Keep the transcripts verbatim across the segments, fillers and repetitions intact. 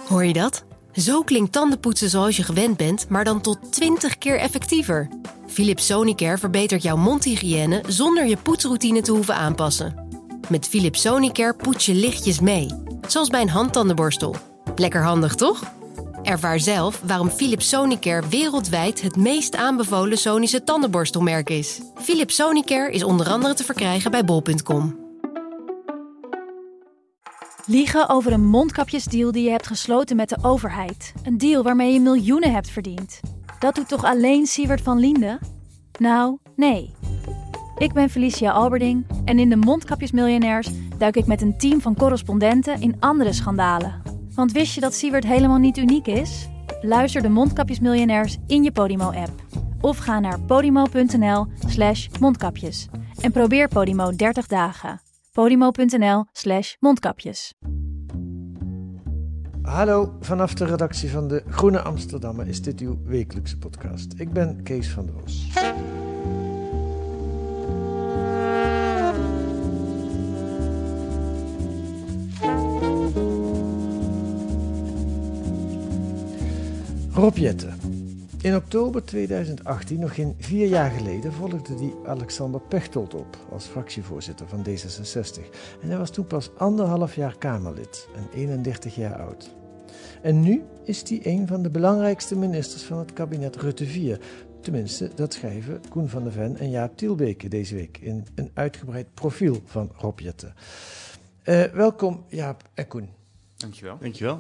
Hoor je dat? Zo klinkt tandenpoetsen zoals je gewend bent, maar dan tot twintig keer effectiever. Philips Sonicare verbetert jouw mondhygiëne zonder je poetsroutine te hoeven aanpassen. Met Philips Sonicare poets je lichtjes mee, zoals bij een handtandenborstel. Lekker handig, toch? Ervaar zelf waarom Philips Sonicare wereldwijd het meest aanbevolen Sonische tandenborstelmerk is. Philips Sonicare is onder andere te verkrijgen bij bol punt com. Liegen over een mondkapjesdeal die je hebt gesloten met de overheid. Een deal waarmee je miljoenen hebt verdiend. Dat doet toch alleen Siewert van Liende? Nou, nee. Ik ben Felicia Alberding en in de Mondkapjesmiljonairs duik ik met een team van correspondenten in andere schandalen. Want wist je dat Siewert helemaal niet uniek is? Luister de Mondkapjesmiljonairs in je Podimo-app. Of ga naar podimo.nl slash mondkapjes. En probeer Podimo dertig dagen. podimo.nl slash mondkapjes. Hallo, vanaf de redactie van de Groene Amsterdammer is dit uw wekelijkse podcast. Ik ben Kees van der Os. Rob Jetten. In oktober tweeduizend achttien, nog geen vier jaar geleden, volgde die Alexander Pechtold op als fractievoorzitter van D zesenzestig. En hij was toen pas anderhalf jaar Kamerlid en eenendertig jaar oud. En nu is hij een van de belangrijkste ministers van het kabinet Rutte vier. Tenminste, dat schrijven Koen van der Ven en Jaap Tielbeke deze week in een uitgebreid profiel van Rob Jetten. Uh, welkom Jaap en Koen. Dankjewel. Dankjewel.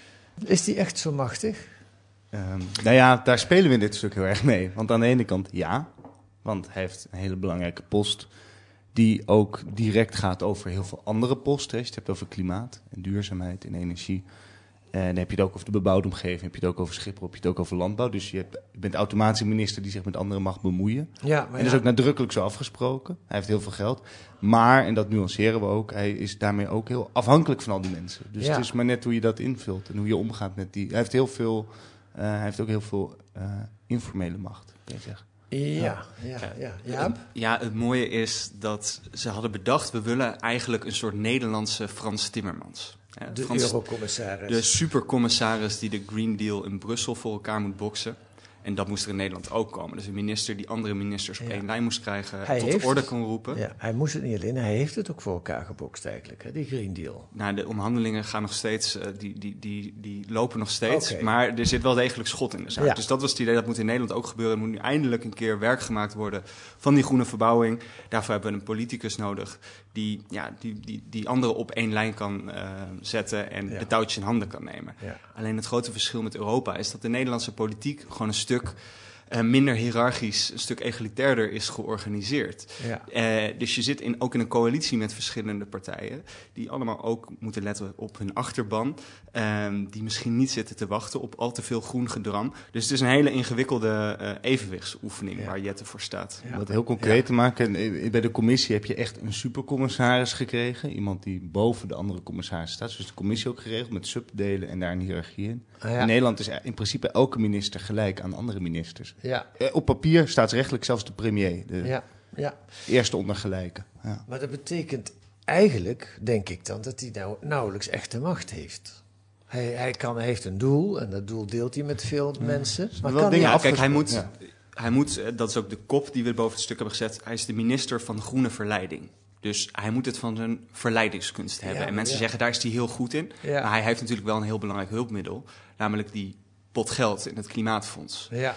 Is die echt zo machtig? Um, nou ja, daar spelen we in dit stuk heel erg mee. Want aan de ene kant ja, want hij heeft een hele belangrijke post die ook direct gaat over heel veel andere posten. Als je het hebt over klimaat en duurzaamheid en energie. En dan heb je het ook over de bebouwde omgeving, heb je het ook over Schiphol, heb je het ook over landbouw. Dus je, hebt, je bent automatisch een minister die zich met anderen mag bemoeien. Ja, maar en dat ja. is ook nadrukkelijk zo afgesproken. Hij heeft heel veel geld. Maar, en dat nuanceren we ook, hij is daarmee ook heel afhankelijk van al die mensen. Dus Ja. het is maar net hoe je dat invult en hoe je omgaat met die. Hij heeft heel veel... Uh, hij heeft ook heel veel uh, informele macht, kan je zeggen. Ja, ja, ja. Jaap? Ja, het mooie is dat ze hadden bedacht, we willen eigenlijk een soort Nederlandse Frans Timmermans. Ja, de Frans, eurocommissaris. De supercommissaris die de Green Deal in Brussel voor elkaar moet boksen. En dat moest er in Nederland ook komen. Dus een minister die andere ministers op Ja. één lijn moest krijgen, Hij tot heeft de orde het. kon roepen. Ja, hij moest het niet alleen, hij heeft het ook voor elkaar gebokst eigenlijk, hè, die Green Deal. Nou, de onderhandelingen gaan nog steeds, uh, die, die, die, die lopen nog steeds. Okay. Maar er zit wel degelijk schot in de zaak. Ja. Dus dat was het idee, dat moet in Nederland ook gebeuren. Er moet nu eindelijk een keer werk gemaakt worden van die groene verbouwing. Daarvoor hebben we een politicus nodig die, ja, die, die, die anderen op één lijn kan uh, zetten en Ja. de touwtjes in handen kan nemen. Ja. Alleen het grote verschil met Europa is dat de Nederlandse politiek gewoon een stuk... Uh, minder hiërarchisch, een stuk egalitairder is georganiseerd. Ja. Uh, dus je zit in, ook in een coalitie met verschillende partijen... die allemaal ook moeten letten op hun achterban... Uh, die misschien niet zitten te wachten op al te veel groen gedram. Dus het is een hele ingewikkelde uh, evenwichtsoefening Ja. waar Jetten voor staat. Om dat heel concreet Ja. te maken, bij de commissie heb je echt een supercommissaris gekregen. Iemand die boven de andere commissaris staat. Dus de commissie ook geregeld met subdelen en daar een hiërarchie in. Ah, ja. In Nederland is in principe elke minister gelijk aan andere ministers. Ja, Eh, op papier staatsrechtelijk zelfs de premier, de ja, ja. eerste ondergelijke. Ja. Maar dat betekent eigenlijk, denk ik dan, dat hij nou nauwelijks echte macht heeft. Hij, hij, kan, hij heeft een doel en dat doel deelt hij met veel ja. mensen. Maar wel kan dingen hij... Ja, kijk, hij moet, Ja. hij moet, dat is ook de kop die we boven het stuk hebben gezet... hij is de minister van groene verleiding. Dus hij moet het van zijn verleidingskunst hebben. Ja, en mensen ja. zeggen, daar is hij heel goed in. Ja. Maar hij heeft natuurlijk wel een heel belangrijk hulpmiddel. Namelijk die pot geld in het Klimaatfonds. Ja,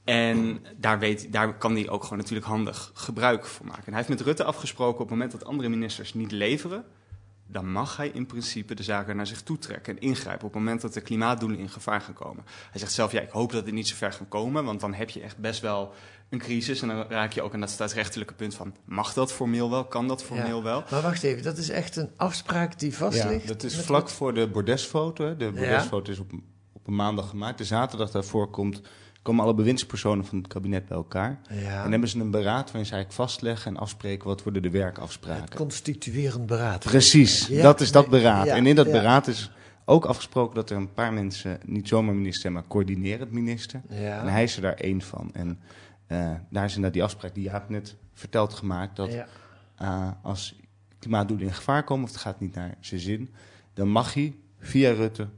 En daar, weet, daar kan hij ook gewoon natuurlijk handig gebruik van maken. En hij heeft met Rutte afgesproken op het moment dat andere ministers niet leveren... dan mag hij in principe de zaken naar zich toe trekken en ingrijpen... op het moment dat de klimaatdoelen in gevaar gaan komen. Hij zegt zelf, ja, ik hoop dat dit niet zo ver gaat komen... want dan heb je echt best wel een crisis... en dan raak je ook aan dat staatsrechtelijke punt van... mag dat formeel wel, kan dat formeel ja. wel? Maar wacht even, dat is echt een afspraak die vast ligt? Ja, dat is met vlak wat? voor de bordesfoto. hè. De bordesfoto is op, op een maandag gemaakt. De zaterdag daarvoor komt, komen alle bewindspersonen van het kabinet bij elkaar. Ja. En dan hebben ze een beraad waarin ze eigenlijk vastleggen en afspreken... wat worden de werkafspraken. Het constituerend beraad. Precies, Ja, dat is dat nee, beraad. ja, en in dat ja. beraad is ook afgesproken dat er een paar mensen... niet zomaar minister zijn, maar coördinerend minister. Ja. En hij is er daar één van. En uh, daar is inderdaad die afspraak die Jaap net verteld gemaakt... dat Ja. uh, als klimaatdoelen in gevaar komen of het gaat niet naar zijn zin... dan mag hij via Rutte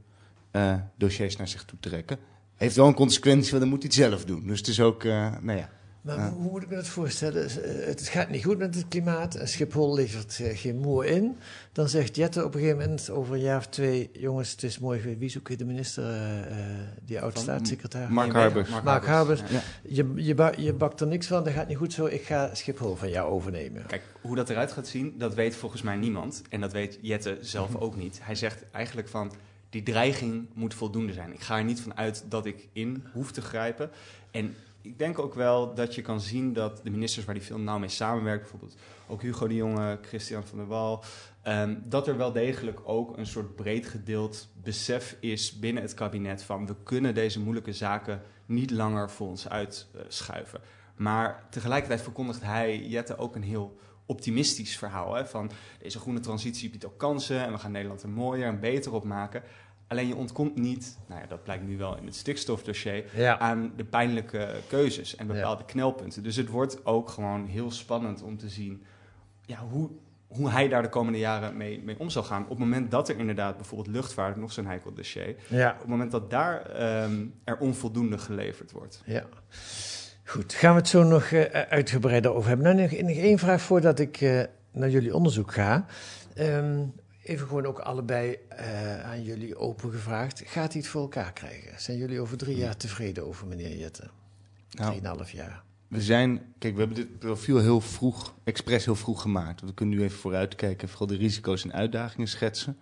uh, dossiers naar zich toe trekken. Heeft wel een consequentie, want dan moet hij het zelf doen. Dus het is ook, uh, nou ja... Maar Ja. hoe moet ik me dat voorstellen? Het gaat niet goed met het klimaat. Schiphol levert geen moer in. Dan zegt Jette op een gegeven moment over een jaar of twee... jongens, het is mooi geweest. Wie is ook weer de minister? Uh, uh, die oud-staatssecretaris? Mark Harbers. Mark, Mark Harbers. Ja. Je, je, ba- je bakt er niks van. Dat gaat niet goed zo. Ik ga Schiphol van jou overnemen. Kijk, hoe dat eruit gaat zien, dat weet volgens mij niemand. En dat weet Jette zelf ook niet. Hij zegt eigenlijk van, die dreiging moet voldoende zijn. Ik ga er niet van uit dat ik in hoef te grijpen. En... ik denk ook wel dat je kan zien dat de ministers waar die veel nauw mee samenwerken, bijvoorbeeld ook Hugo de Jonge, Christian van der Wal, um, dat er wel degelijk ook een soort breed gedeeld besef is binnen het kabinet van we kunnen deze moeilijke zaken niet langer voor ons uitschuiven. Uh, maar tegelijkertijd verkondigt hij, Jette, ook een heel optimistisch verhaal. Hè, van deze groene transitie biedt ook kansen en we gaan Nederland er mooier en beter op maken. Alleen je ontkomt niet, nou ja, dat blijkt nu wel in het stikstofdossier, Ja. aan de pijnlijke keuzes en bepaalde Ja. knelpunten. Dus het wordt ook gewoon heel spannend om te zien ja, hoe, hoe hij daar de komende jaren mee, mee om zal gaan. Op het moment dat er inderdaad bijvoorbeeld luchtvaart, nog zo'n heikel dossier, Ja. op het moment dat daar um, er onvoldoende geleverd wordt. Ja. Goed, gaan we het zo nog uh, uitgebreider over hebben. Nou, nog, nog één vraag voordat ik uh, naar jullie onderzoek ga. Um, Even gewoon ook allebei uh, aan jullie open gevraagd. Gaat hij het voor elkaar krijgen? Zijn jullie over drie jaar tevreden over meneer Jette? Nou, Drieënhalf jaar. we zijn, kijk, we hebben dit profiel heel vroeg, expres heel vroeg gemaakt. We kunnen nu even vooruitkijken, vooral de risico's en uitdagingen schetsen.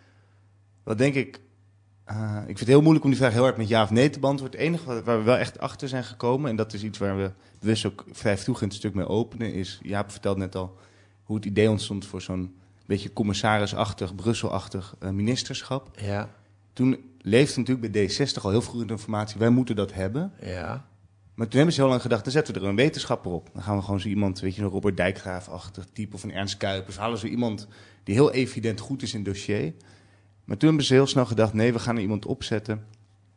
Wat denk ik, uh, ik vind het heel moeilijk om die vraag heel hard met ja of nee te beantwoorden. Het enige waar we wel echt achter zijn gekomen, en dat is iets waar we bewust ook vrij vroeg in het stuk mee openen, is, Jaap vertelde net al hoe het idee ontstond voor zo'n beetje commissarisachtig, Brusselachtig uh, ministerschap. Ja. Toen leefde natuurlijk bij D zestig al heel vroeg in de informatie, wij moeten dat hebben. Ja. Maar toen hebben ze heel lang gedacht, dan zetten we er een wetenschapper op. Dan gaan we gewoon zo iemand, weet je, een Robert Dijkgraaf-achtig type of een Ernst Kuipers. Halen zo iemand die heel evident goed is in het dossier. Maar toen hebben ze heel snel gedacht, nee, we gaan er iemand opzetten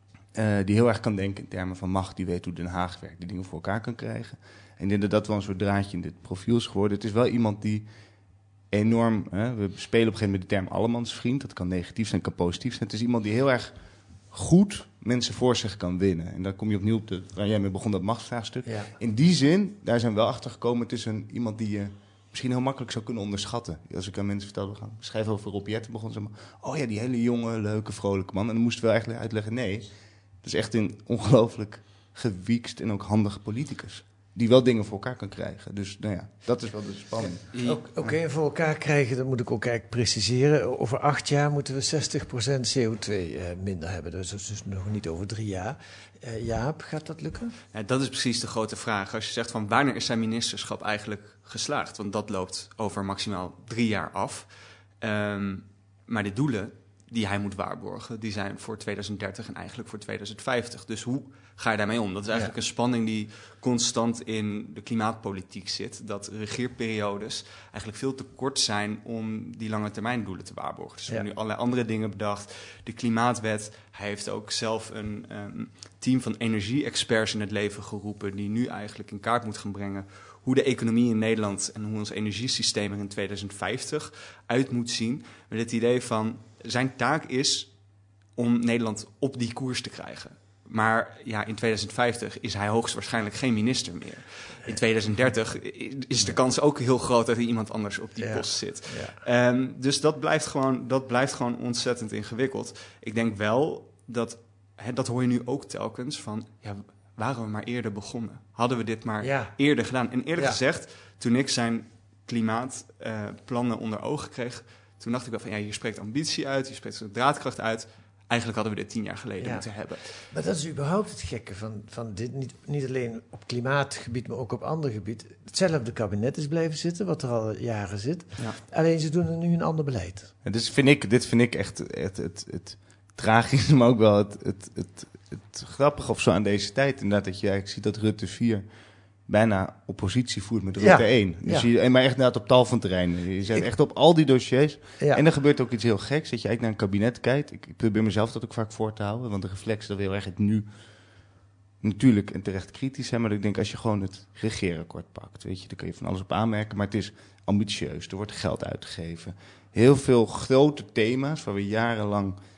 uh, die heel erg kan denken in termen van macht, die weet hoe Den Haag werkt, die dingen voor elkaar kan krijgen. En ik denk dat dat wel een soort draadje in dit profiel is geworden. Het is wel iemand die enorm, hè, we spelen op een gegeven moment de term allemansvriend. Dat kan negatief zijn, kan positief zijn. Het is iemand die heel erg goed mensen voor zich kan winnen. En dan kom je opnieuw op de, waar jij mee begon, dat machtsvraagstuk. Ja. In die zin, daar zijn we wel achter gekomen, het is een, iemand die je misschien heel makkelijk zou kunnen onderschatten. Als ik aan mensen vertelde, we gaan schrijven over Rob Jette, begon ze maar, oh ja, die hele jonge, leuke, vrolijke man. En dan moesten we eigenlijk uitleggen, nee, dat is echt een ongelooflijk gewiekst en ook handige politicus. Die wel dingen voor elkaar kan krijgen. Dus nou ja, dat is wel de spanning. Oké, okay, voor elkaar krijgen, dat moet ik ook eigenlijk preciseren. Over acht jaar moeten we zestig procent C O twee uh, minder hebben. Dus dat is dus nog niet over drie jaar. Uh, Jaap, gaat dat lukken? Ja, dat is precies de grote vraag. Als je zegt van wanneer is zijn ministerschap eigenlijk geslaagd? Want dat loopt over maximaal drie jaar af. Um, maar de doelen die hij moet waarborgen, die zijn voor tweeduizend dertig en eigenlijk voor tweeduizend vijftig. Dus hoe ga je daarmee om? Dat is eigenlijk ja. een spanning die constant in de klimaatpolitiek zit. Dat regeerperiodes eigenlijk veel te kort zijn om die lange termijn doelen te waarborgen. Dus we ja. hebben nu allerlei andere dingen bedacht. De klimaatwet, hij heeft ook zelf een um, team van energie-experts in het leven geroepen, die nu eigenlijk in kaart moet gaan brengen hoe de economie in Nederland en hoe ons energiesysteem er in tweeduizend vijftig uit moet zien. Met het idee van, zijn taak is om Nederland op die koers te krijgen. Maar ja, in tweeduizend vijftig is hij hoogstwaarschijnlijk geen minister meer. In tweeduizend dertig is de kans ook heel groot dat er iemand anders op die ja. post zit. Ja. Um, dus dat blijft, gewoon, dat blijft gewoon ontzettend ingewikkeld. Ik denk wel dat, hè, dat hoor je nu ook telkens van, ja, waren we maar eerder begonnen? Hadden we dit maar ja. eerder gedaan? En eerlijk ja. gezegd, toen ik zijn klimaatplannen uh, onder ogen kreeg, toen dacht ik wel van, ja, hier spreekt ambitie uit, hier spreekt draadkracht uit. Eigenlijk hadden we dit tien jaar geleden ja. moeten hebben. Maar dat is überhaupt het gekke van, van dit. Niet, niet alleen op klimaatgebied, maar ook op ander gebied. Hetzelfde kabinet is blijven zitten, wat er al jaren zit. Ja. Alleen ze doen er nu een ander beleid. Ja, dus vind ik, dit vind ik echt het, het, het, het tragische, maar ook wel het, het, het, het grappige of zo aan deze tijd. Inderdaad, dat je eigenlijk ziet dat Rutte vier bijna oppositie voert met Rutte ja. één. Dus ja. je, maar echt inderdaad op tal van terreinen. Je zit echt op al die dossiers. Ja. En er gebeurt ook iets heel geks. Dat je eigenlijk naar een kabinet kijkt. Ik, ik probeer mezelf dat ook vaak voor te houden. Want de reflex dat we heel erg het nu natuurlijk en terecht kritisch zijn. Maar ik denk als je gewoon het regeerakkoord pakt. Weet je, dan kun je van alles op aanmerken. Maar het is ambitieus. Er wordt geld uitgegeven. Heel veel grote thema's waar we jarenlang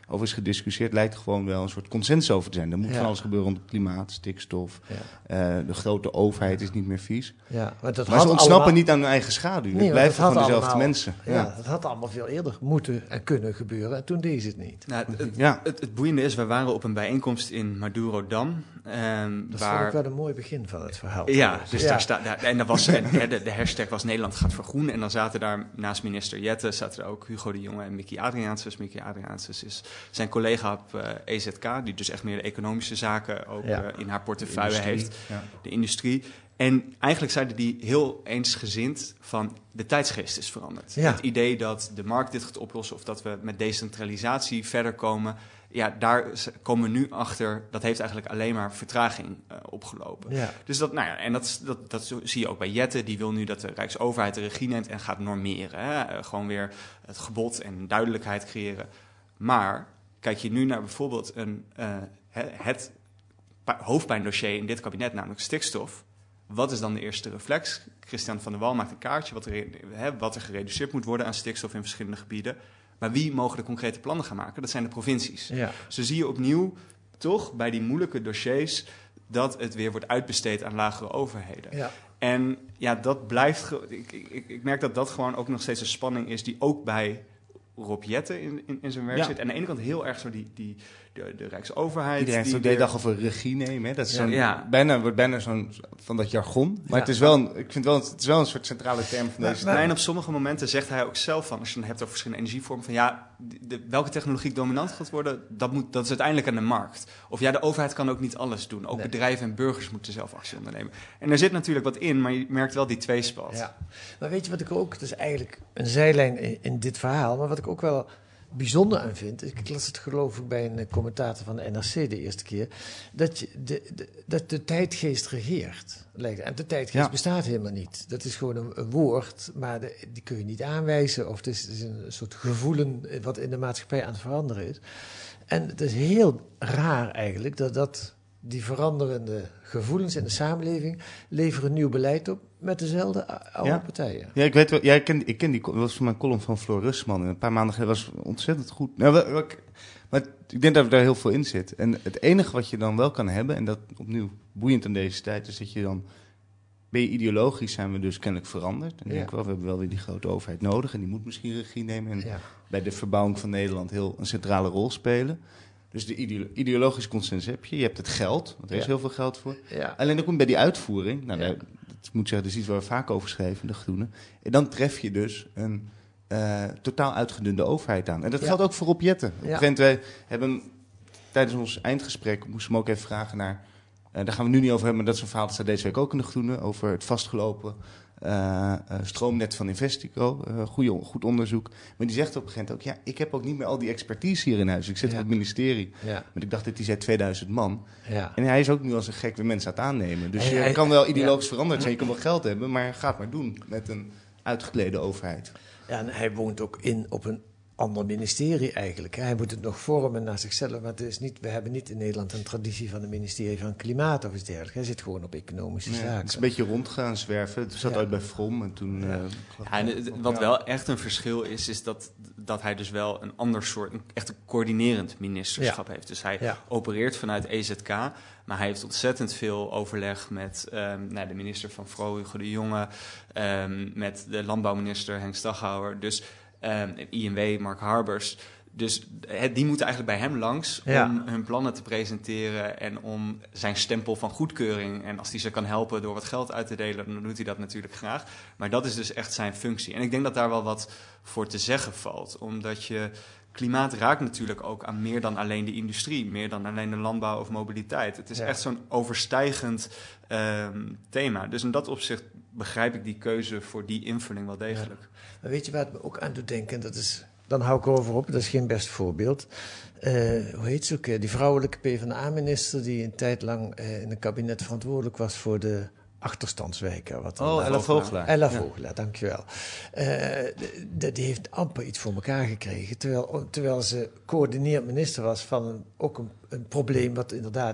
over is gediscussieerd, lijkt gewoon wel een soort consensus over te zijn. Er moet Ja. van alles gebeuren rond klimaat, stikstof. Ja. Uh, de grote overheid is niet meer vies. Ja, maar dat Maar had ze ontsnappen allemaal... niet aan hun eigen schaduw. Nee, Het blijven dat had gewoon dezelfde allemaal- mensen. Ja, Ja. dat had allemaal veel eerder moeten en kunnen gebeuren. En toen deed ze het niet. Nou, het, het, Ja. het, het boeiende is, we waren op een bijeenkomst in Madurodam. ehm, Dat waar... vond ik wel een mooi begin van het verhaal. Ja, dus Ja. daar staat. Daar, en dat was, en, hè, de, de hashtag was Nederland gaat vergroenen. En dan zaten daar naast minister Jette zaten er ook Hugo de Jonge en Mickey Adriaanses. Mickey Adriaanses is zijn collega op uh, E Z K, die dus echt meer de economische zaken ook Ja. uh, in haar portefeuille Industrie, heeft. ja. De industrie. En eigenlijk zeiden die heel eensgezind van de tijdsgeest is veranderd. Ja. Het idee dat de markt dit gaat oplossen of dat we met decentralisatie verder komen. Ja, daar komen we nu achter. Dat heeft eigenlijk alleen maar vertraging uh, opgelopen. Ja. Dus dat, nou ja, en dat, dat, dat zie je ook bij Jette. Die wil nu dat de Rijksoverheid de regie neemt en gaat normeren. Hè? Uh, gewoon weer het gebod en duidelijkheid creëren. Maar kijk je nu naar bijvoorbeeld een, uh, het hoofdpijndossier in dit kabinet, namelijk stikstof. Wat is dan de eerste reflex? Christian van der Wal maakt een kaartje wat er, hè, wat er gereduceerd moet worden aan stikstof in verschillende gebieden. Maar wie mogen de concrete plannen gaan maken? Dat zijn de provincies. Ja. Zo zie je opnieuw toch bij die moeilijke dossiers dat het weer wordt uitbesteed aan lagere overheden. Ja. En ja, dat blijft. Ge- ik, ik, ik merk dat dat gewoon ook nog steeds een spanning is die ook bij Rob Jette in, in, in zijn werk Ja. zit. En aan de ene kant heel erg zo die, die de, de Rijksoverheid. Iedereen heeft die ook de hele weer- dag over regie nemen. Hè? Dat is Ja. zo'n, Ja. bijna, wordt bijna zo'n van dat jargon. Maar Ja. het is wel een, ik vind wel, het is wel een soort centrale term van Maar- deze maar- tijd. En op sommige momenten zegt hij ook zelf van, als je het hebt over verschillende energievormen, van ja, de, de- welke technologie dominant gaat worden, dat, moet, dat is uiteindelijk aan de markt. Of ja, de overheid kan ook niet alles doen. Ook Nee. bedrijven en burgers moeten zelf actie ondernemen. En er zit natuurlijk wat in, maar je merkt wel die tweespalt. Ja. Maar weet je wat ik ook, het is eigenlijk een zijlijn in, in dit verhaal, maar wat ik ook wel bijzonder aan vind, ik, ik las het geloof ik bij een commentator van de N R C de eerste keer, dat, je de, de, dat de tijdgeest regeert. Lijkt. En de tijdgeest Ja. bestaat helemaal niet. Dat is gewoon een, een woord, maar de, die kun je niet aanwijzen, of het is, het is een soort gevoelen wat in de maatschappij aan het veranderen is. En het is heel raar eigenlijk dat dat... Die veranderende gevoelens in de samenleving leveren nieuw beleid op met dezelfde oude Ja. partijen. Ja, ik weet wel. Ja, ik ken, ik ken die. Dat was van mijn column van Floor Rustman. En een paar maanden geleden was ontzettend goed. Nou, wel- wel- maar ik denk dat er daar heel veel in zit. En het enige wat je dan wel kan hebben, en dat opnieuw boeiend aan deze tijd, is dat je dan. Ben je ideologisch, zijn we dus kennelijk veranderd. En Ja. denk ik wel, we hebben wel weer die grote overheid nodig. En die moet misschien regie nemen. En Ja. bij de verbouwing van Nederland heel een centrale rol spelen. Dus de ideo- ideologische consensus heb je. Je hebt het geld, want er is Ja. heel veel geld voor. Ja. Alleen dan kom je bij die uitvoering. Nou, Ja. daar- dat moet zeggen, dat is iets waar we vaak over schrijven, de Groenen. En dan tref je dus een eh, totaal uitgedunde overheid aan. En dat Ja. geldt ook voor Rob Jette. Op een Ja. gegeven moment, wij hebben tijdens ons eindgesprek, moesten we hem ook even vragen naar... Uh, daar gaan we nu niet over hebben, maar dat is een verhaal dat staat deze week ook in de Groenen. Over het vastgelopen uh, uh, stroomnet van Investico. Uh, goeie, goed onderzoek. Maar die zegt op een gegeven moment ook, ja, ik heb ook niet meer al die expertise hier in huis. Ik zit Ja. op het ministerie. Ja. Maar ik dacht dat hij zei tweeduizend man. Ja. En hij is ook nu als een gek weer mensen aan het aannemen. Dus Hij- je hij- kan wel ideologisch veranderd zijn, je kan wel geld hebben, maar ga het maar doen met een uitgeklede overheid. Ja, en hij woont ook in op een ander ministerie eigenlijk. Hij moet het nog vormen naar zichzelf, maar het is niet, we hebben niet in Nederland een traditie van een ministerie van Klimaat of iets dergelijks. Hij zit gewoon op economische Ja, zaken. het is een beetje rondgaan, zwerven. Het zat Ja. uit bij From en toen... Ja. eh, Ja, en het- wat ja. wel echt een verschil is, is dat, dat hij dus wel een ander soort, een, echt een coördinerend ministerschap heeft. Dus hij Ja. opereert vanuit E Z K, maar hij heeft ontzettend veel overleg met ehm, nou, de minister van Vrouw, Hugo de Jonge, ehm, met de landbouwminister Henk Staghouwer, dus ehm, I N W, Mark Harbers. Dus het, die moeten eigenlijk bij hem langs Ja. om hun plannen te presenteren en om zijn stempel van goedkeuring. En als hij ze kan helpen door wat geld uit te delen, dan doet hij dat natuurlijk graag. Maar dat is dus echt zijn functie. En ik denk dat daar wel wat voor te zeggen valt. Omdat je klimaat raakt natuurlijk ook aan meer dan alleen de industrie. Meer dan alleen de landbouw of mobiliteit. Het is Ja. echt zo'n overstijgend ehm, thema. Dus in dat opzicht begrijp ik die keuze voor die invulling wel degelijk. Maar weet je waar het me ook aan doet denken? Dat is, dan hou ik erover op, dat is geen best voorbeeld. Eh, hoe heet ze ook? eh, Die vrouwelijke PvdA-minister die een tijd lang eh, in een kabinet verantwoordelijk was voor de achterstandswijken. Wat dan- Oh, Ella Vogelaar. Ella Ja. Vogelaar, dankjewel. Eh, d- die heeft amper iets voor elkaar gekregen. Terwijl, terwijl ze coördineerd minister was van een, ook een, een probleem wat inderdaad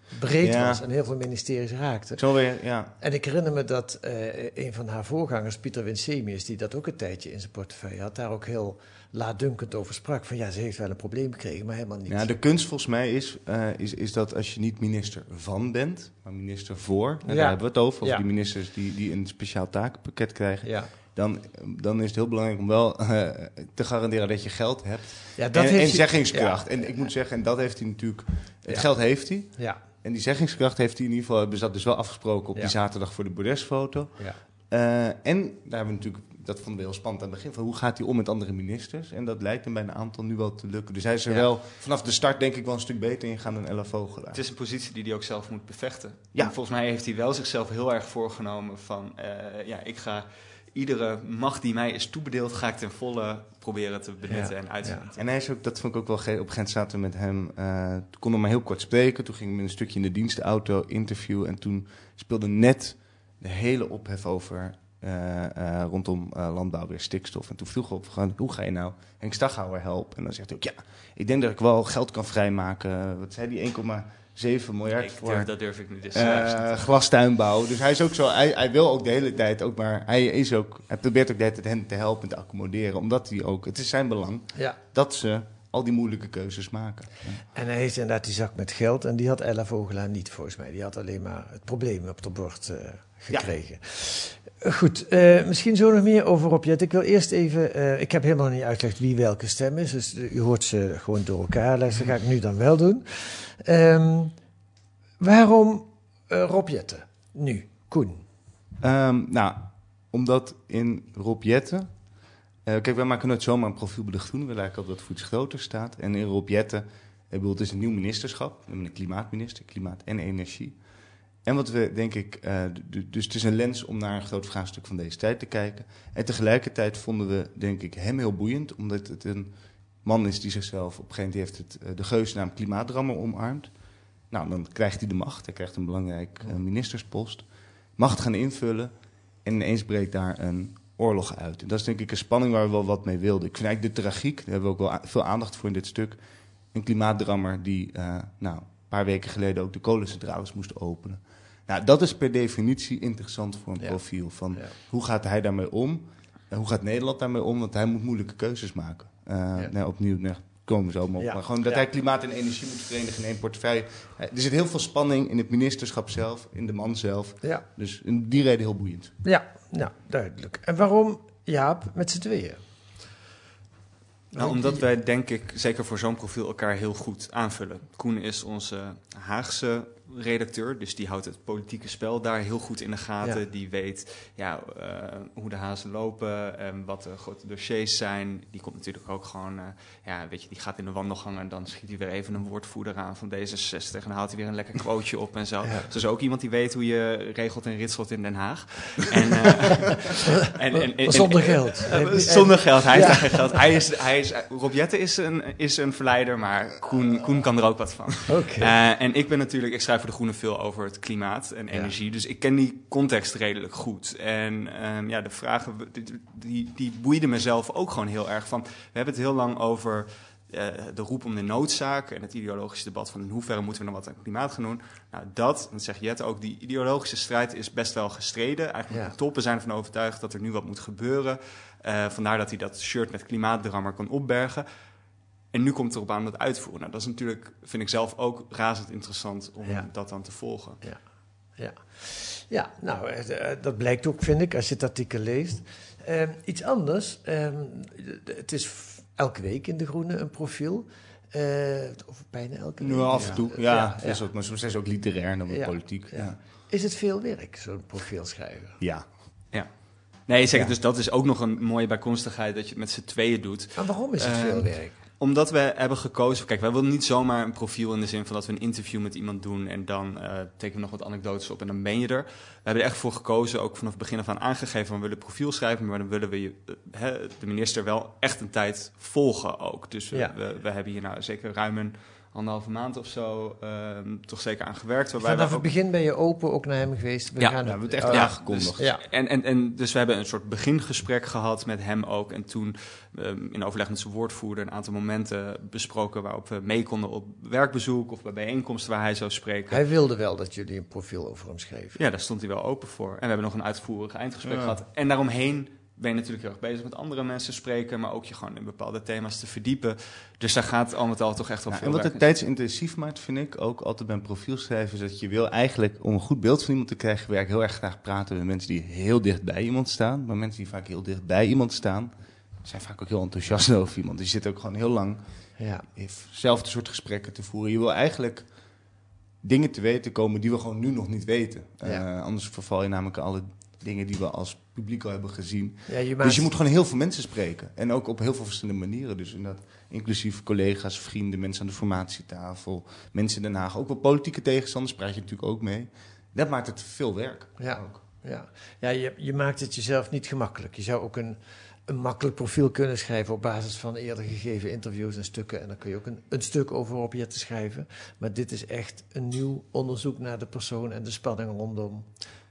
breed Ja. was en heel veel ministeries raakte. Zo weer, ja. En ik herinner me dat uh, een van haar voorgangers, Pieter Winsemius, die dat ook een tijdje in zijn portefeuille had, daar ook heel laatdunkend over sprak. Van ja, ze heeft wel een probleem gekregen, maar helemaal niet. Ja, de kunst volgens mij is, uh, is, is dat als je niet minister van bent, maar minister voor, en Ja. daar hebben we het over, over Ja. die ministers die, die een speciaal takenpakket krijgen, Ja, dan, dan is het heel belangrijk om wel uh, te garanderen dat je geld hebt ja dat en, heeft en hij- zeggingkracht. Ja. En ik moet zeggen, en dat heeft hij natuurlijk, het Ja. geld heeft hij. Ja, En die zeggingskracht heeft hij in ieder geval, hebben ze dat dus wel afgesproken op Ja. die zaterdag voor de bordesfoto. ja. Uh, en daar hebben we natuurlijk, dat vonden we heel spannend aan het begin, van hoe gaat hij om met andere ministers? En dat lijkt hem bij een aantal nu wel te lukken. Dus hij is er Ja. wel vanaf de start denk ik wel een stuk beter in gegaan dan Ella Vogelaar. Het is een positie die hij ook zelf moet bevechten. Ja. En volgens mij heeft hij wel zichzelf heel erg voorgenomen van... Uh, ja, ik ga iedere macht die mij is toebedeeld, ga ik ten volle proberen te benutten Ja. en uit te Ja. zetten. En hij is ook, dat vond ik ook wel ge- op een gegeven moment zaten we met hem, uh, toen konden we maar heel kort spreken. Toen ging ik met een stukje in de dienstauto interview en toen speelde net de hele ophef over... Uh, uh, rondom uh, landbouw weer stikstof. En toen vroeg we op, gewoon, hoe ga je nou Henk Staghouwer helpen? En dan zegt hij ook, ja, ik denk dat ik wel geld kan vrijmaken. Wat zei die, één komma zeven miljard Ik voor durf, dat durf ik nu dus uh, glastuinbouw. Dus hij is ook zo, hij, hij wil ook de hele tijd ook, maar hij is ook, hij probeert ook de hele tijd hen te helpen en te accommoderen. Omdat hij ook, het is zijn belang ja. dat ze al die moeilijke keuzes maken. En hij heeft inderdaad die zak met geld en die had Ella Vogelaar niet volgens mij. Die had alleen maar het probleem op de bord uh, gekregen. Ja. Goed, uh, misschien zo nog meer over Rob Jetten. Ik wil eerst even, uh, ik heb helemaal niet uitgelegd wie welke stem is, dus uh, u hoort ze gewoon door elkaar lezen. Dat ga ik nu dan wel doen. Um, waarom uh, Rob Jetten? Nu, Koen. Um, nou, omdat in Rob Jetten... Uh, kijk, wij maken nooit zomaar een profielbericht doen. We lijken op dat het voor iets groter staat. En in Rob Jetten, ik bedoel, het is een nieuw ministerschap. We hebben een klimaatminister, klimaat en energie. En wat we, denk ik, uh, d- dus het is een lens om naar een groot vraagstuk van deze tijd te kijken. En tegelijkertijd vonden we, denk ik, hem heel boeiend. Omdat het een man is die zichzelf, op een gegeven moment heeft het, uh, de geuzennaam klimaatrammer omarmd. Nou, dan krijgt hij de macht. Hij krijgt een belangrijk uh, ministerspost. Macht gaan invullen. En ineens breekt daar een oorlog uit. En dat is denk ik een spanning waar we wel wat mee wilden. Ik vind eigenlijk de tragiek, daar hebben we ook wel a- veel aandacht voor in dit stuk. Een klimaatdrammer die uh, nou, een paar weken geleden ook de kolencentrales moest openen. Nou, dat is per definitie interessant voor een Ja. profiel. Van Ja. hoe gaat hij daarmee om? En hoe gaat Nederland daarmee om? Want hij moet moeilijke keuzes maken. Uh, Ja. nou, opnieuw, nou, komen we zo maar op. Ja. Maar gewoon dat Ja. hij klimaat en energie moet verenigen in één portefeuille. Uh, er zit heel veel spanning in het ministerschap zelf, in de man zelf. Ja, Dus in die reden heel boeiend. ja, nou, duidelijk. En waarom, Jaap, met z'n tweeën? Nou, omdat wij, denk ik, zeker voor zo'n profiel elkaar heel goed aanvullen. Koen is onze Haagse redacteur, dus die houdt het politieke spel daar heel goed in de gaten. Ja. Die weet ja, uh, hoe de hazen lopen, en wat de grote dossiers zijn. Die komt natuurlijk ook gewoon, uh, ja, weet je, die gaat in de wandelgang en dan schiet hij weer even een woordvoerder aan van D zesenzestig en dan haalt hij weer een lekker quoteje op en zo. Ja. Dus ook iemand die weet hoe je regelt en ritselt in Den Haag. En, uh, en, en, en, Zonder geld. Uh, zonder geld, hij Ja. heeft daar geen geld. Hij is, hij is, Rob Jetten is een, is een verleider, maar Koen, Koen kan er ook wat van. Oké. Uh, en ik ben natuurlijk, ik schrijf voor De Groene veel over het klimaat en Ja. energie, dus ik ken die context redelijk goed. En um, ja, de vragen, die, die, die boeiden mezelf ook gewoon heel erg van. We hebben het heel lang over uh, de roep om de noodzaak en het ideologische debat van in hoeverre moeten we dan wat aan klimaat gaan doen. Nou, dat, dat zegt Jette ook, die ideologische strijd is best wel gestreden. Eigenlijk Ja. de toppen zijn ervan overtuigd dat er nu wat moet gebeuren. Uh, vandaar dat hij dat shirt met klimaatdrammer kan opbergen. En nu komt het erop aan dat uitvoeren. Nou, dat is natuurlijk, vind ik zelf ook razend interessant om Ja. dat dan te volgen. Ja, ja. ja nou, eh, dat blijkt ook, vind ik, als je het artikel leest. Uh, iets anders, uh, het is f- elke week in De Groene een profiel. Uh, of bijna elke week. Nu af en toe, ja. Ja, Het is ja. ook, maar soms is het ook literair dan weer Ja, politiek. ja. Ja. Is het veel werk, zo'n profiel schrijven? ja. Ja. Nee, zeker. Ja. Dus dat is ook nog een mooie bijkomstigheid dat je het met z'n tweeën doet. Maar waarom is het Uh, veel werk? Omdat we hebben gekozen... Kijk, wij willen niet zomaar een profiel in de zin van dat we een interview met iemand doen en dan uh, tekenen we nog wat anekdotes op en dan ben je er. We hebben er echt voor gekozen, ook vanaf het begin af aan aangegeven, van we willen profiel schrijven, maar dan willen we je, uh, de minister wel echt een tijd volgen ook. Dus we, Ja. we, we hebben hier nou zeker ruim een anderhalve maand of zo uh, toch zeker aan gewerkt. Vanaf het ook... begin ben je open ook naar hem geweest? We ja, gaan we hebben het echt uh, aangekondigd. Dus, ja. en, en, en, dus we hebben een soort begingesprek gehad met hem ook. En toen um, in overleg met zijn woordvoerder een aantal momenten besproken waarop we mee konden op werkbezoek of bij bijeenkomsten waar hij zou spreken. Hij wilde wel dat jullie een profiel over hem schreven. Ja, daar stond hij wel open voor. En we hebben nog een uitvoerig eindgesprek ja. gehad. En daaromheen ben je natuurlijk heel erg bezig met andere mensen spreken, maar ook je gewoon in bepaalde thema's te verdiepen. Dus daar gaat al met al toch echt wel ja, veel en wat werk het tijdsintensief maakt, vind ik ook altijd bij een profiel schrijven, is dat je wil eigenlijk, om een goed beeld van iemand te krijgen, werk heel erg graag praten met mensen die heel dicht bij iemand staan. Maar mensen die vaak heel dicht bij iemand staan, zijn vaak ook heel enthousiast over iemand. Dus je zit ook gewoon heel lang ja. hetzelfde soort gesprekken te voeren. Je wil eigenlijk dingen te weten komen die we gewoon nu nog niet weten. Ja. Uh, anders verval je namelijk alle dingen die we als publiek al hebben gezien. Ja, je maakt... Dus je moet gewoon heel veel mensen spreken. En ook op heel veel verschillende manieren. Dus inderdaad, inclusief collega's, vrienden, mensen aan de formatietafel, mensen in Den Haag. Ook wel politieke tegenstanders, praat je natuurlijk ook mee. Dat maakt het veel werk. Ja, ook. ja. ja je, je maakt het jezelf niet gemakkelijk. Je zou ook een, een makkelijk profiel kunnen schrijven op basis van eerder gegeven interviews en stukken. En dan kun je ook een, een stuk over objecten schrijven. Maar dit is echt een nieuw onderzoek naar de persoon en de spanning rondom.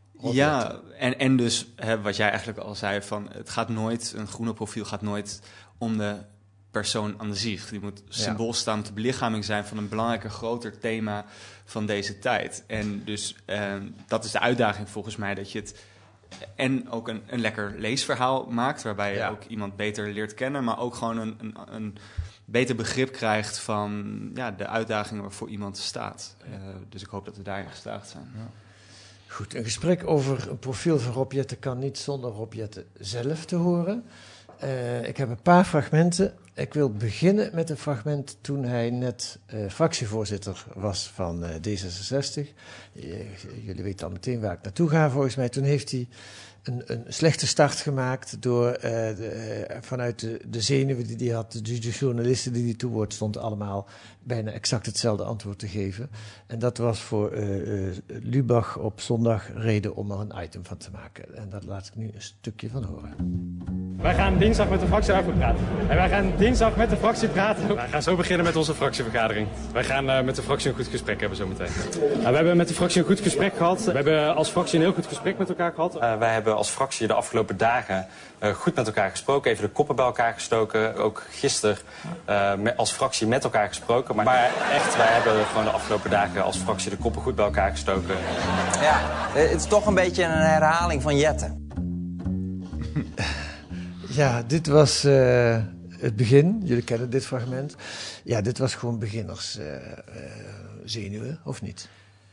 Ja, en, en dus hè, wat jij eigenlijk al zei, van het gaat nooit, een groene profiel gaat nooit om de persoon aan zich. Die moet symbool ja. staan, de belichaming zijn van een belangrijker, groter thema van deze tijd. En dus eh, dat is de uitdaging volgens mij, dat je het en ook een, een lekker leesverhaal maakt, waarbij je ja. ook iemand beter leert kennen, maar ook gewoon een, een, een beter begrip krijgt van ja, de uitdagingen waarvoor iemand staat. Uh, dus ik hoop dat we daarin geslaagd zijn. Ja. Goed, een gesprek over een profiel van Rob Jetten kan niet zonder Rob Jetten zelf te horen. Uh, ik heb een paar fragmenten. Ik wil beginnen met een fragment toen hij net uh, fractievoorzitter was van uh, D zesenzestig. Uh, jullie weten al meteen waar ik naartoe ga volgens mij. Toen heeft hij een, een slechte start gemaakt door uh, de, uh, vanuit de, de zenuwen die hij had, de, de journalisten die hij toe woord stond, allemaal bijna exact hetzelfde antwoord te geven. En dat was voor uh, uh, Lubach op zondag reden om er een item van te maken. En daar laat ik nu een stukje van horen. Wij gaan dinsdag met de fractie over praten. En wij gaan dinsdag met de fractie praten. Wij gaan zo beginnen met onze fractievergadering. Wij gaan uh, met de fractie een goed gesprek hebben zometeen. Uh, we hebben met de fractie een goed gesprek gehad. We hebben als fractie een heel goed gesprek met elkaar gehad. Uh, wij hebben als fractie de afgelopen dagen uh, goed met elkaar gesproken. Even de koppen bij elkaar gestoken. Ook gisteren uh, met, als fractie met elkaar gesproken. Maar, maar echt, wij hebben gewoon de afgelopen dagen als fractie de koppen goed bij elkaar gestoken. Ja, het is toch een beetje een herhaling van Jetten. Ja, dit was uh, het begin. Jullie kennen dit fragment. Ja, dit was gewoon beginners uh, uh, zenuwen, of niet?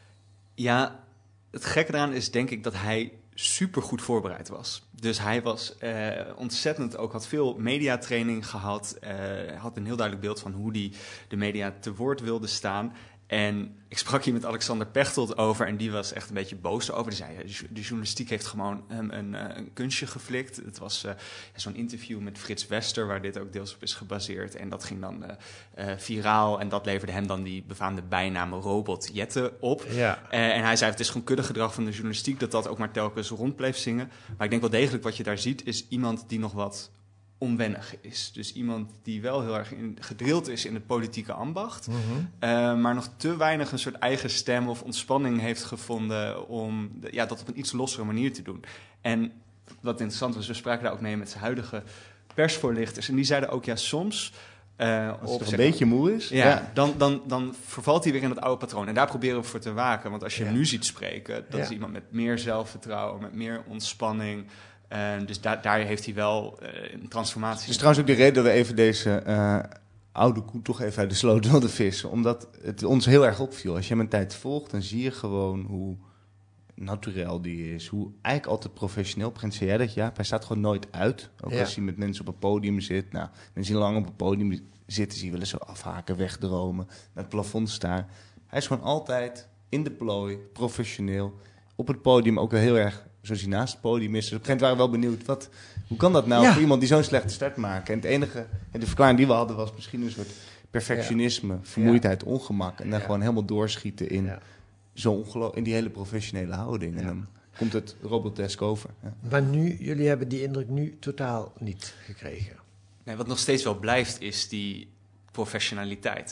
Ja, het gekke eraan is denk ik dat hij super goed voorbereid was. Dus hij was uh, ontzettend ook, had veel mediatraining gehad. Uh, had een heel duidelijk beeld van hoe hij de media te woord wilde staan. En ik sprak hier met Alexander Pechtold over en die was echt een beetje boos over. Die zei, de journalistiek heeft gewoon um, een, een kunstje geflikt. Het was uh, zo'n interview met Frits Wester, waar dit ook deels op is gebaseerd. En dat ging dan uh, uh, viraal en dat leverde hem dan die befaamde bijnaam Robot Jetten op. Ja. Uh, en hij zei, het is gewoon kuddegedrag van de journalistiek dat dat ook maar telkens rond bleef zingen. Maar ik denk wel degelijk wat je daar ziet, is iemand die nog wat onwennig is. Dus iemand die wel heel erg in, gedrild is in het politieke ambacht, mm-hmm. uh, maar nog te weinig een soort eigen stem of ontspanning heeft gevonden om de, ja, dat op een iets lossere manier te doen. En wat interessant was, we spraken daar ook mee met zijn huidige persvoorlichters en die zeiden ook, ja, soms Uh, Als het of, een beetje moe is. Ja, ja. Dan, dan, dan vervalt hij weer in het oude patroon. En daar proberen we voor te waken. Want als je ja. hem nu ziet spreken, dat ja. is iemand met meer zelfvertrouwen, met meer ontspanning. Uh, dus da- daar heeft hij wel uh, een transformatie. Het is trouwens ook de reden dat we even deze uh, oude koe toch even uit de sloot wilden vissen. Omdat het ons heel erg opviel. Als je hem een tijd volgt, dan zie je gewoon hoe naturel die is. Hoe eigenlijk altijd professioneel. Prins zei jij dat, ja. Hij staat gewoon nooit uit. Ook ja. als hij met mensen op een podium zit. Nou, mensen die lang op een podium zitten, zie je wel eens zo afhaken, wegdromen. Naar het plafond staan. Hij is gewoon altijd in de plooi, professioneel. Op het podium ook wel heel erg, zoals hij naast het podium is. Dus op een gegeven moment waren we wel benieuwd, wat, hoe kan dat nou ja. voor iemand die zo'n slechte start maakt? En het enige, en de verklaring die we hadden was misschien een soort perfectionisme, ja. vermoeidheid, ja. ongemak. En dan ja. gewoon helemaal doorschieten in, ja. zo ongelo- in die hele professionele houding. Ja. En dan komt het robotesk over. Ja. Maar nu, jullie hebben die indruk nu totaal niet gekregen. Nee, wat nog steeds wel blijft is die professionaliteit.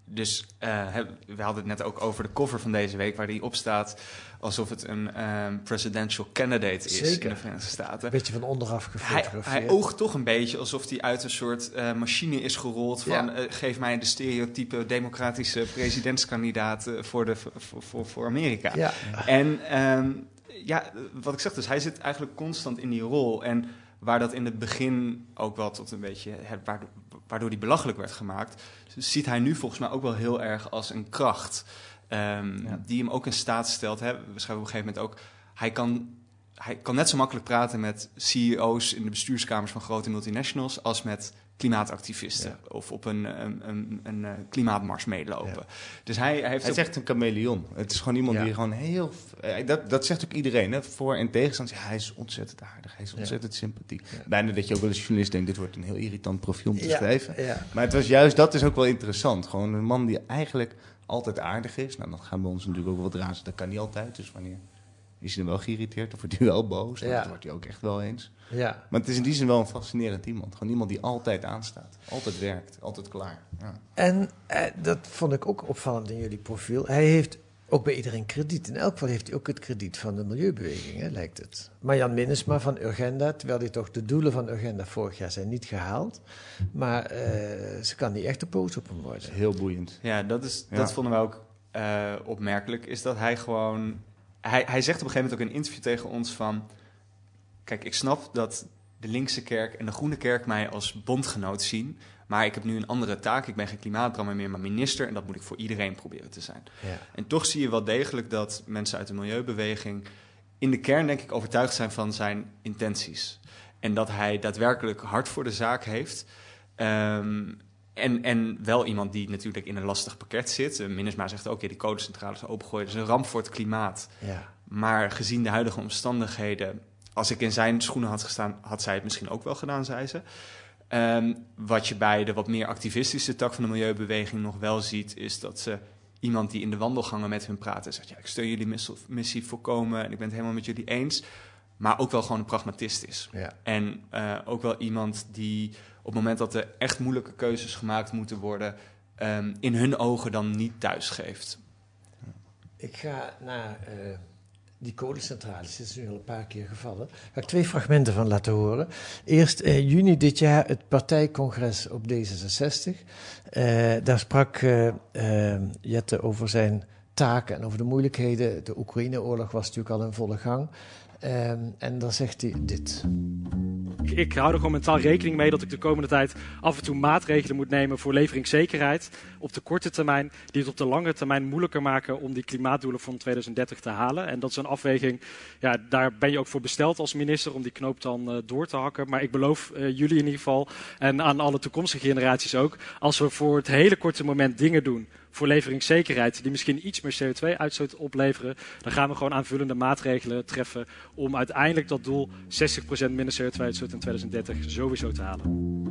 dus uh, we hadden het net ook over de cover van deze week, waar die op staat alsof het een um, presidential candidate is. Zeker. In de Verenigde Staten. Een beetje van onderaf gefotografeerd. Hij, hij oogt toch een beetje alsof hij uit een soort uh, machine is gerold van ja. uh, geef mij de stereotype democratische presidentskandidaat uh, voor, de, voor, voor, voor Amerika. Ja. En um, ja, wat ik zeg, dus hij zit eigenlijk constant in die rol. En waar dat in het begin ook wel tot een beetje, waardoor, waardoor die belachelijk werd gemaakt, ziet hij nu volgens mij ook wel heel erg als een kracht. Um, ja. Die hem ook in staat stelt. Hè. We schrijven op een gegeven moment ook, hij kan, hij kan net zo makkelijk praten met C E O's in de bestuurskamers van grote multinationals als met klimaatactivisten ja. of op een, een, een, een klimaatmars meelopen. Ja. Dus hij, hij, heeft hij is echt een chameleon. Het is gewoon iemand ja. die gewoon heel... Dat, dat zegt ook iedereen, hè? Voor- en tegenstand. Ja, hij is ontzettend aardig, hij is ontzettend ja. sympathiek. Ja. Bijna dat je ook wel als journalist denkt, dit wordt een heel irritant profiel om te ja. schrijven. Ja. Maar het was juist, dat is ook wel interessant. Gewoon een man die eigenlijk altijd aardig is. Nou, dan gaan we ons natuurlijk ook wel wat razen. Dat kan niet altijd, dus wanneer... Is hij dan wel geïrriteerd of wordt hij wel boos? Ja. Dat wordt hij ook echt wel eens. Ja. Maar het is in die zin wel een fascinerend iemand. Gewoon iemand die altijd aanstaat. Altijd werkt. Altijd klaar. Ja. En eh, dat vond ik ook opvallend in jullie profiel. Hij heeft ook bij iedereen krediet. In elk geval heeft hij ook het krediet van de milieubeweging, hè, lijkt het. Marjan Minnesma van Urgenda, terwijl hij toch de doelen van Urgenda vorig jaar zijn niet gehaald. Maar uh, ze kan niet echt de boos op hem worden. Dat is heel boeiend. Ja, dat, is, ja. dat vonden we ook uh, opmerkelijk. Is dat hij gewoon... Hij, hij zegt op een gegeven moment ook in een interview tegen ons van... Kijk, ik snap dat de linkse kerk en de groene kerk mij als bondgenoot zien. Maar ik heb nu een andere taak. Ik ben geen klimaatdrammer meer, maar minister. En dat moet ik voor iedereen proberen te zijn. Ja. En toch zie je wel degelijk dat mensen uit de milieubeweging... in de kern, denk ik, overtuigd zijn van zijn intenties. En dat hij daadwerkelijk hard voor de zaak heeft... Um, En, en wel iemand die natuurlijk in een lastig pakket zit. Uh, Minnesma zegt ook, ja, die codecentrales opengooien. Dat is een ramp voor het klimaat. Ja. Maar gezien de huidige omstandigheden... als ik in zijn schoenen had gestaan... had zij het misschien ook wel gedaan, zei ze. Um, wat je bij de wat meer activistische tak van de milieubeweging nog wel ziet... is dat ze iemand die in de wandelgangen met hun praat... en zegt, ja, ik steun jullie missie volkomen... en ik ben het helemaal met jullie eens... maar ook wel gewoon een pragmatist is. Ja. En uh, ook wel iemand die... op het moment dat er echt moeilijke keuzes gemaakt moeten worden... Um, in hun ogen dan niet thuisgeeft. Ik ga naar uh, die kolencentrales. Dat is nu al een paar keer gevallen. Daar ga ik twee fragmenten van laten horen. Eerst uh, juni dit jaar het partijcongres op D zesenzestig. Uh, daar sprak uh, uh, Jette over zijn taken en over de moeilijkheden. De Oekraïne-oorlog was natuurlijk al in volle gang. Um, en dan zegt hij dit... Ik hou er gewoon mentaal rekening mee dat ik de komende tijd af en toe maatregelen moet nemen voor leveringszekerheid op de korte termijn, die het op de lange termijn moeilijker maken om die klimaatdoelen van tweeduizend dertig te halen. En dat is een afweging, ja, daar ben je ook voor besteld als minister om die knoop dan uh, door te hakken. Maar ik beloof uh, jullie in ieder geval en aan alle toekomstige generaties ook, als we voor het hele korte moment dingen doen voor leveringszekerheid, die misschien iets meer C O twee uitstoot opleveren, dan gaan we gewoon aanvullende maatregelen treffen om uiteindelijk dat doel zestig procent minder C O twee uitstoot in tweeduizend dertig sowieso te halen.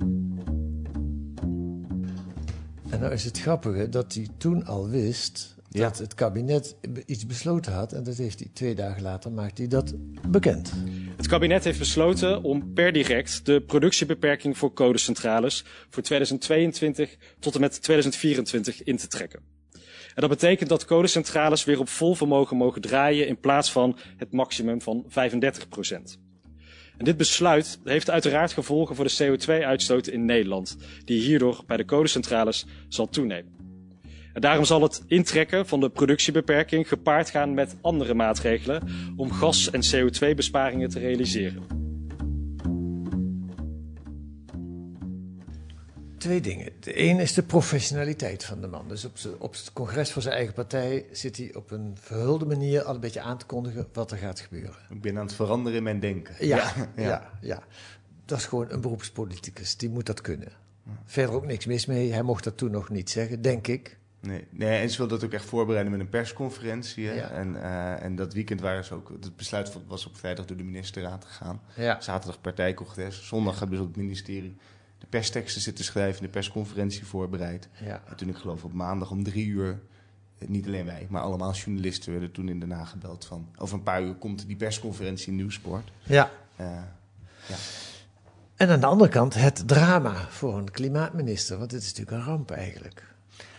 En nou is het grappige dat hij toen al wist ja. dat het kabinet iets besloten had en dat heeft hij twee dagen later maakt hij dat bekend. Het kabinet heeft besloten om per direct de productiebeperking voor kolencentrales voor tweeduizend tweeëntwintig tot en met tweeduizend vierentwintig in te trekken. En dat betekent dat kolencentrales weer op vol vermogen mogen draaien in plaats van het maximum van vijfendertig procent. En dit besluit heeft uiteraard gevolgen voor de C O twee uitstoot in Nederland, die hierdoor bij de kolencentrales zal toenemen. En daarom zal het intrekken van de productiebeperking gepaard gaan met andere maatregelen om gas- en C O twee besparingen te realiseren. Twee dingen. De ene is de professionaliteit van de man. Dus op, z'n, op het congres van zijn eigen partij zit hij op een verhulde manier al een beetje aan te kondigen wat er gaat gebeuren. Ik ben aan het veranderen in mijn denken. Ja, ja, ja. ja, ja. Dat is gewoon een beroepspoliticus. Die moet dat kunnen. Verder ook niks mis mee. Hij mocht dat toen nog niet zeggen, denk ik. Nee, nee, en ze wilden dat ook echt voorbereiden met een persconferentie. Ja. En, uh, en dat weekend waren ze ook... Het besluit was op vrijdag door de ministerraad gegaan. Ja. Zaterdag partijcongres. Zondag hebben ze op het ministerie de persteksten zitten schrijven, de persconferentie voorbereid. Ja. En toen, ik geloof op maandag om drie uur, niet alleen wij, maar allemaal journalisten werden toen in Den Haag gebeld van, over een paar uur komt die persconferentie in Nieuwsport. Ja. Uh, ja. En aan de andere kant het drama voor een klimaatminister, want dit is natuurlijk een ramp eigenlijk.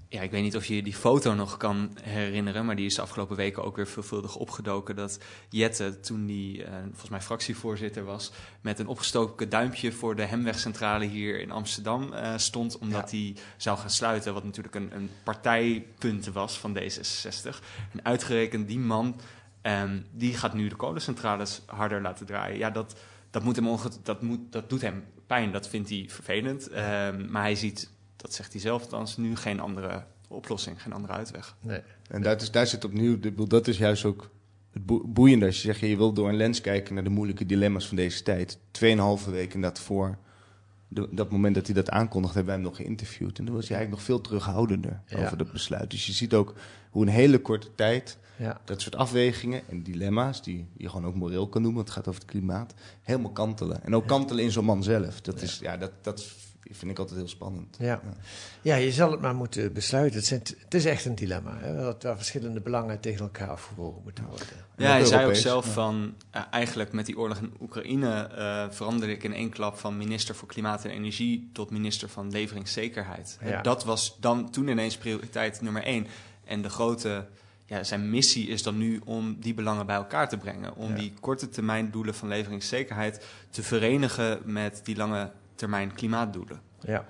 Ja, ik weet niet of je die foto nog kan herinneren, maar die is de afgelopen weken ook weer veelvuldig opgedoken. Dat Jette, toen die uh, volgens mij fractievoorzitter was, met een opgestoken duimpje voor de Hemwegcentrale hier in Amsterdam uh, stond, omdat hij ja. zou gaan sluiten, wat natuurlijk een, een partijpunt was van D zesenzestig. En uitgerekend die man, um, die gaat nu de kolencentrales harder laten draaien. Ja, dat, dat, moet hem onge- dat, moet, dat doet hem pijn, dat vindt hij vervelend. Um, maar hij ziet... Dat zegt hij zelf, dan is nu geen andere oplossing, geen andere uitweg. Nee. En daar, is, daar zit opnieuw, dat is juist ook het boeiende. Als je zegt, je wilt door een lens kijken naar de moeilijke dilemma's van deze tijd. Tweeënhalve week inderdaad voor de, dat moment dat hij dat aankondigde, hebben wij hem nog geïnterviewd. En toen was hij eigenlijk nog veel terughoudender ja. over dat besluit. Dus je ziet ook hoe in hele korte tijd ja. dat soort afwegingen en dilemma's, die je gewoon ook moreel kan noemen, want het gaat over het klimaat, helemaal kantelen. En ook ja. kantelen in zo'n man zelf. Dat, ja. is, ja, dat, dat vind ik altijd heel spannend. Ja, ja. ja je zal het maar moeten besluiten. Het, zijn t- het is echt een dilemma, hè, dat waar verschillende belangen tegen elkaar afgewogen moeten worden. Ja, hij zei ook zelf ja. van, uh, eigenlijk met die oorlog in Oekraïne uh, veranderde ik in één klap van minister voor Klimaat en Energie tot minister van Leveringszekerheid. Ja. Dat was dan toen ineens prioriteit nummer één. En de grote, ja, zijn missie is dan nu om die belangen bij elkaar te brengen. Om ja. die korte termijn doelen van leveringszekerheid te verenigen met die lange termijn klimaatdoelen. Ja.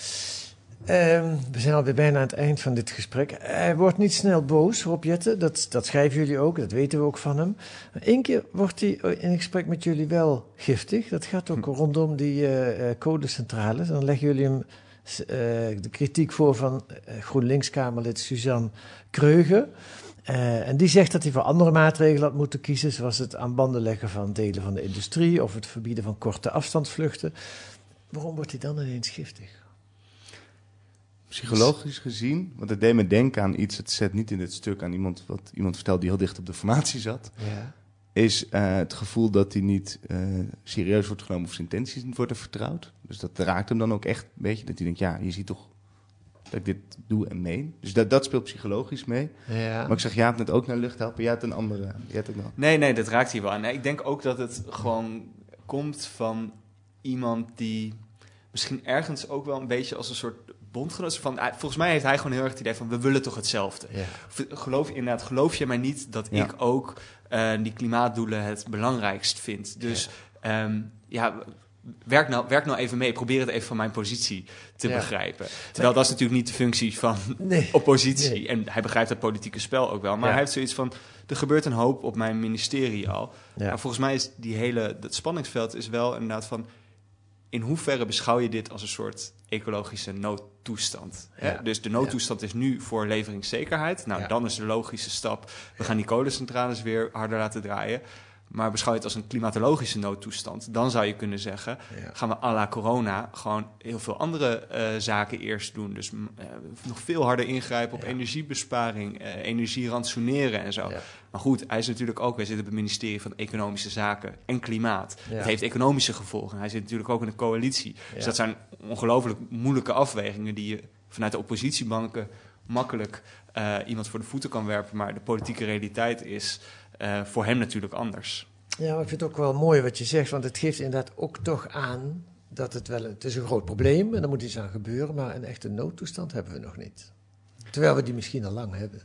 Um, we zijn alweer bijna aan het eind van dit gesprek. Hij wordt niet snel boos, Rob Jetten. Dat, dat schrijven jullie ook, dat weten we ook van hem. Eén keer wordt hij in een gesprek met jullie wel giftig. Dat gaat ook hm. rondom die uh, kolencentrales. Dan leggen jullie hem uh, de kritiek voor van uh, GroenLinks-Kamerlid Suzanne Kreugen. Uh, en die zegt dat hij voor andere maatregelen had moeten kiezen, zoals het aan banden leggen van delen van de industrie of het verbieden van korte afstandsvluchten. Waarom wordt hij dan ineens giftig? Psychologisch gezien, want het deed me denken aan iets, het zet niet in dit stuk aan iemand wat iemand vertelde die heel dicht op de formatie zat, ja. is uh, het gevoel dat hij niet uh, serieus wordt genomen of zijn intenties niet worden vertrouwd. Dus dat raakt hem dan ook echt een beetje, dat hij denkt, ja, je ziet toch dat ik dit doe en meen. Dus dat, dat speelt psychologisch mee. Ja. Maar ik zeg, jij hebt net ook naar lucht helpen, jij hebt een andere. Jij hebt ook nog... Nee, nee, dat raakt hier wel aan. Nee, ik denk ook dat het gewoon komt van iemand die misschien ergens ook wel een beetje als een soort bondgenoot van. Volgens mij heeft hij gewoon heel erg het idee van, we willen toch hetzelfde. Ja. Geloof, inderdaad, geloof je mij niet dat ja. ik ook uh, die klimaatdoelen het belangrijkst vind. Dus ja, um, ja Werk nou, werk nou even mee, probeer het even van mijn positie te ja. begrijpen. Terwijl dat is natuurlijk niet de functie van nee. oppositie. Nee. En hij begrijpt het politieke spel ook wel. Maar ja. hij heeft zoiets van, er gebeurt een hoop op mijn ministerie al. Ja. Maar volgens mij is die hele, dat spanningsveld is wel inderdaad van, in hoeverre beschouw je dit als een soort ecologische noodtoestand? Ja. Hè? Dus de noodtoestand ja. is nu voor leveringszekerheid. Nou, ja. dan is de logische stap, we gaan die kolencentrales weer harder laten draaien. Maar beschouw je het als een klimatologische noodtoestand, dan zou je kunnen zeggen, ja. gaan we à la corona gewoon heel veel andere uh, zaken eerst doen. Dus uh, nog veel harder ingrijpen op ja. energiebesparing, uh, energie ransoneren en zo. Ja. Maar goed, hij is natuurlijk ook, wij zitten op het ministerie van Economische Zaken en Klimaat. Ja. Het heeft economische gevolgen. Hij zit natuurlijk ook in een coalitie. Ja. Dus dat zijn ongelooflijk moeilijke afwegingen die je vanuit de oppositiebanken makkelijk uh, iemand voor de voeten kan werpen. Maar de politieke realiteit is Uh, voor hem natuurlijk anders. Ja, maar ik vind het ook wel mooi wat je zegt, want het geeft inderdaad ook toch aan dat het wel, het is een groot probleem en er moet iets aan gebeuren, maar een echte noodtoestand hebben we nog niet. Terwijl we die misschien al lang hebben.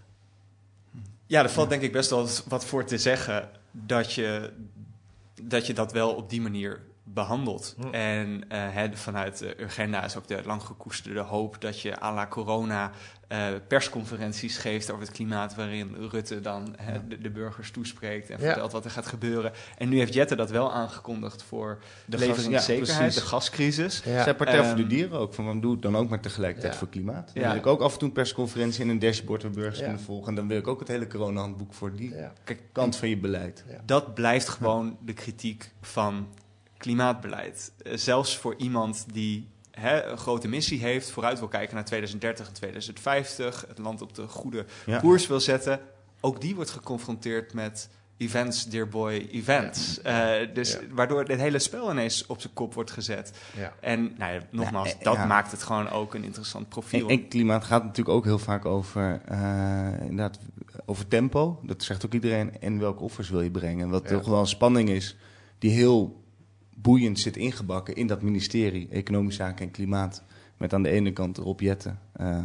Ja, er valt denk ik best wel wat voor te zeggen dat je dat, je dat wel op die manier behandeld. Hm. En uh, he, vanuit de Urgenda is ook de lang gekoesterde hoop dat je à la corona uh, persconferenties geeft over het klimaat, waarin Rutte dan uh, de, de burgers toespreekt en ja. vertelt wat er gaat gebeuren. En nu heeft Jette dat wel aangekondigd voor de leveringszekerheid, ja, de gascrisis. Ja. Zij Partij um, voor de Dieren ook, van doe het dan ook maar tegelijkertijd ja. voor klimaat. Dan ja. wil ik ook af en toe een persconferentie en een dashboard waar burgers ja. kunnen volgen. En dan wil ik ook het hele corona-handboek voor die ja. Kijk, kant van je beleid. Ja. Dat blijft gewoon ja. de kritiek van klimaatbeleid. Uh, zelfs voor iemand die hè, een grote missie heeft, vooruit wil kijken naar tweeduizend dertig en tweeduizend vijftig, het land op de goede ja. koers wil zetten, ook die wordt geconfronteerd met events, dear boy, events. Ja. Uh, dus ja. waardoor dit hele spel ineens op zijn kop wordt gezet. Ja. En nou ja, nogmaals, ja, dat ja. maakt het gewoon ook een interessant profiel. En, en klimaat gaat natuurlijk ook heel vaak over, uh, inderdaad, over tempo. Dat zegt ook iedereen. En welke offers wil je brengen? Wat ja. toch wel een spanning is, die heel boeiend zit ingebakken in dat ministerie Economische Zaken en Klimaat. Met aan de ene kant Rob Jetten. Uh,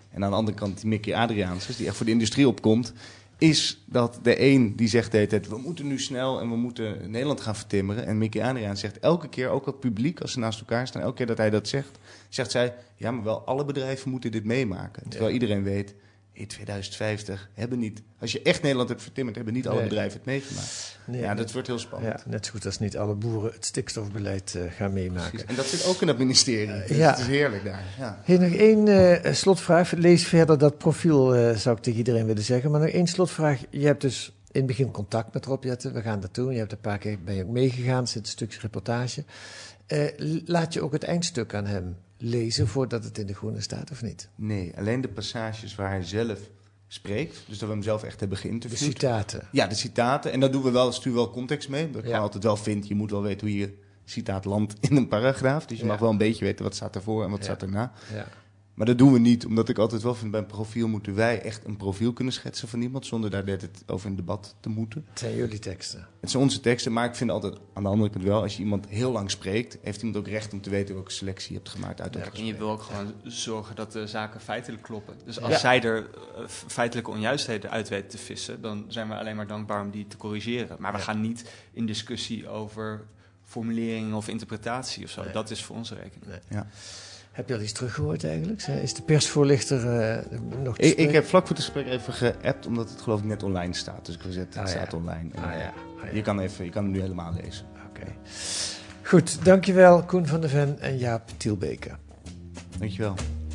En aan de andere kant die Mickey Adriaansens, die echt voor de industrie opkomt, is dat de een die zegt de hele tijd, we moeten nu snel en we moeten Nederland gaan vertimmeren. En Mickey Adriaans zegt elke keer, ook het publiek, als ze naast elkaar staan, elke keer dat hij dat zegt, zegt zij, ja, maar wel alle bedrijven moeten dit meemaken. Terwijl ja. iedereen weet, in tweeduizend vijftig hebben niet, als je echt Nederland hebt vertimmerd, hebben niet alle nee. bedrijven het meegemaakt. Nee, ja, dat nee. wordt heel spannend. Ja, net zo goed als niet alle boeren het stikstofbeleid uh, gaan meemaken. Precies. En dat zit ook in het ministerie. Uh, dus ja. Het is heerlijk daar. Ja. Hey, nog één uh, slotvraag. Lees verder dat profiel, uh, zou ik tegen iedereen willen zeggen. Maar nog één slotvraag. Je hebt dus in het begin contact met Rob Jetten. We gaan dat doen. Je hebt een paar keer ben je ook meegegaan. Er zit een stukje reportage. Uh, laat je ook het eindstuk aan hem lezen voordat het in de Groene staat of niet? Nee, alleen de passages waar hij zelf spreekt. Dus dat we hem zelf echt hebben geïnterviewd. De citaten. Ja, de citaten. En daar doen we wel, sturen we wel context mee. Dat ik ja. altijd wel vind, je moet wel weten hoe je citaat landt in een paragraaf. Dus je ja. mag wel een beetje weten wat staat ervoor en wat ja. staat erna. Ja. Maar dat doen we niet, omdat ik altijd wel vind, bij een profiel moeten wij echt een profiel kunnen schetsen van iemand, zonder daar net het over in debat te moeten. Het zijn jullie teksten. Het zijn onze teksten, maar ik vind altijd, aan de andere kant wel, als je iemand heel lang spreekt, heeft iemand ook recht om te weten welke selectie je hebt gemaakt uit dat ja, gesprek. En je wil ook gewoon zorgen dat de zaken feitelijk kloppen. Dus als ja. zij er uh, feitelijke onjuistheden uit weten te vissen, dan zijn we alleen maar dankbaar om die te corrigeren. Maar we ja. gaan niet in discussie over formulering of interpretatie of zo. Nee. Dat is voor onze rekening. Nee. Ja. Heb je al iets teruggehoord eigenlijk? Is de persvoorlichter uh, nog te ik, ik heb vlak voor het gesprek even geappt, omdat het geloof ik net online staat. Dus ik heb gezegd, het ah, staat ja. online. En, ah, ja. Ah, ja. je, kan even, je kan hem nu helemaal lezen. Oké. Okay. Goed, dankjewel Koen van der Ven en Jaap Tielbeke. Dankjewel.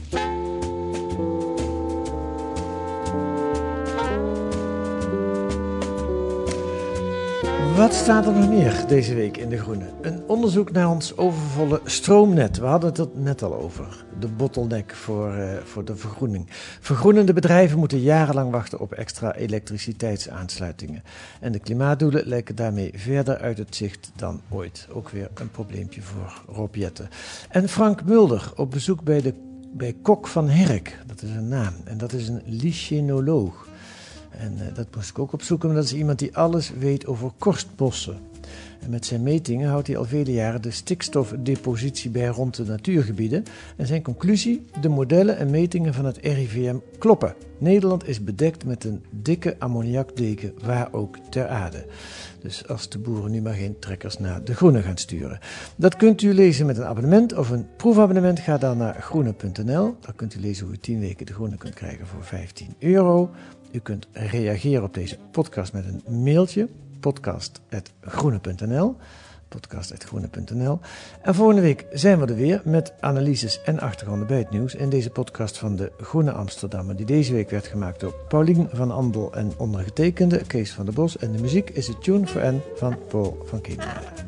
Wat staat er nog meer deze week in De Groene? Een onderzoek naar ons overvolle stroomnet. We hadden het er net al over. De bottleneck voor, uh, voor de vergroening. Vergroenende bedrijven moeten jarenlang wachten op extra elektriciteitsaansluitingen. En de klimaatdoelen lijken daarmee verder uit het zicht dan ooit. Ook weer een probleempje voor Rob Jetten. En Frank Mulder op bezoek bij, de, bij Kok van Herk. Dat is een naam. En dat is een lichenoloog. En uh, dat moest ik ook opzoeken, maar dat is iemand die alles weet over korstbossen. En met zijn metingen houdt hij al vele jaren de stikstofdepositie bij rond de natuurgebieden. En zijn conclusie, de modellen en metingen van het R I V M kloppen. Nederland is bedekt met een dikke ammoniakdeken, waar ook ter aarde. Dus als de boeren nu maar geen trekkers naar De Groene gaan sturen. Dat kunt u lezen met een abonnement of een proefabonnement. Ga dan naar groene punt n l. Daar kunt u lezen hoe u tien weken De Groene kunt krijgen voor vijftien euro. U kunt reageren op deze podcast met een mailtje. podcast apenstaartje groene punt n l. podcast apenstaartje groene punt n l. En volgende week zijn we er weer met analyses en achtergronden bij het nieuws. In deze podcast van de Groene Amsterdammer, die deze week werd gemaakt door Paulien van Andel en ondergetekende Kees van der Bos. En de muziek is de Tune for N van Paul van Keenmeijer.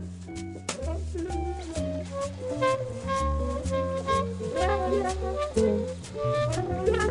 Ja.